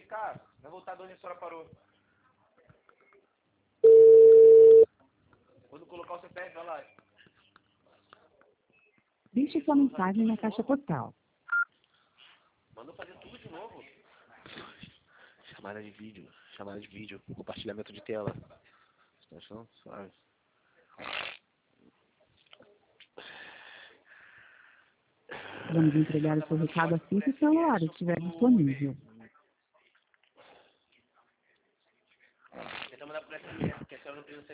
cá. Vai voltar de onde a senhora parou. Quando colocar o CPF, vai lá. Deixe sua mensagem na caixa postal. Mandou fazer tudo de novo. Chamada de vídeo, compartilhamento de tela. Situação suave. Vamos entregar o seu recado assim que o celular estiver disponível. Tenta mandar por SMS, porque a senhora não precisa